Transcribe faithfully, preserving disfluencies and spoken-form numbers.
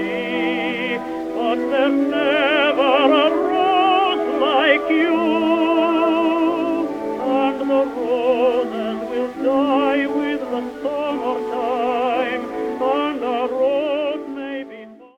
me, but there's never a rose like you, and the roses will die with the summertime.